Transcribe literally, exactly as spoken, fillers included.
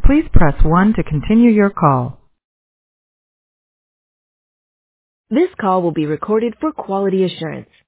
Please press one to continue your call. This call will be recorded for quality assurance.